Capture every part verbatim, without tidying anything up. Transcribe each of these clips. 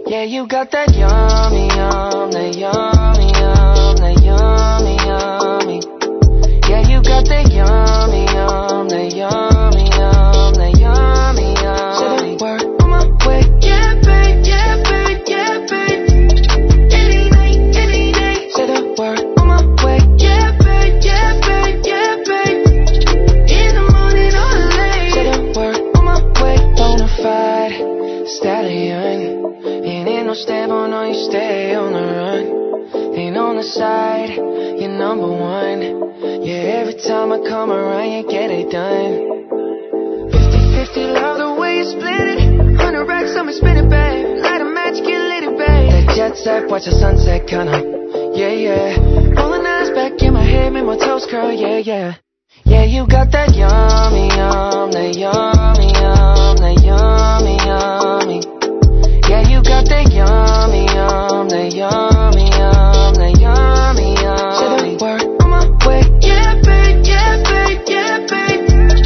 Yeah, you got that yummy, yum, that yummy, yum, that yummy, yummy. Yeah, you got that yummy, yum, that yummy, yum, that yummy, yummy. Say the word on my way. Yeah, babe, yeah, babe, yeah, babe. Any night, any day. Say the word on my way. Yeah, babe, yeah, babe, yeah, babe. In the morning or late. Say the word on my way. Bonafide stallion. Ain't no stable, no, you stay on the run. Ain't on the side, you're number one. Yeah, every time I come around, you get it done. Fifty fifty, love the way you split it. Hundred racks on me, spin it, babe. Light a match, get lit, babe. That jet set, watch the sunset, kinda. Yeah, yeah. Rolling eyes back in my head, make my toes curl, yeah, yeah. Yeah, you got that yummy, yum, that yummy, yum, that yummy, yummy. Yeah, you got that yummy, yum, that yummy, yum, that yummy, yummy. Say the word on my way. Yeah, babe, yeah, babe, yeah, babe.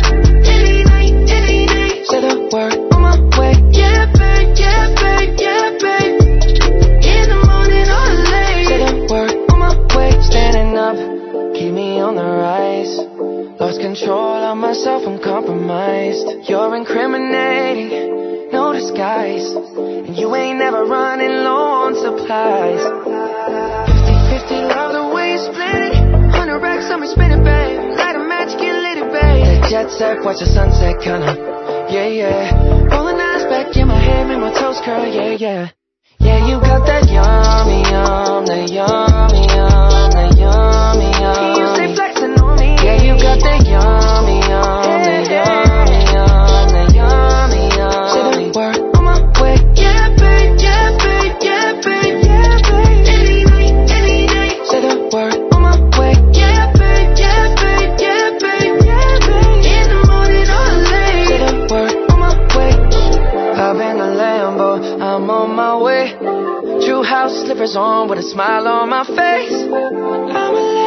Any night, any day. Say the word on my way. Yeah, babe, yeah, babe, yeah, babe. In the morning or late. Say the word on my way. Standing up, keep me on the rise. Lost control of myself, I'm compromised. You're incriminating, no disguise. And you ain't never running low on supplies. Fifty fifty, love the way you split it. Hundred racks on me, spin it, babe. Light a match, get lit, babe. That jet set, watch the sunset, kinda. Yeah, yeah. Rolling eyes back in my head, make my toes curl, yeah, yeah. Yeah, you got that yummy, yum, that yummy, yum, that yummy, yum. You stay flexing on me. Yeah, you got that yummy, yum, that yummy, yum, that yummy, yum. Say the word on my way. Yeah, babe, yeah, babe, yeah, babe, yeah, babe. Any night, any day. Say the word on my way. Yeah, babe, yeah, babe, yeah, babe, yeah, babe. In the morning or late. Say the word on my way. Hop in the Lambo, I'm on my way. True house slippers on with a smile on my face. I'm alive.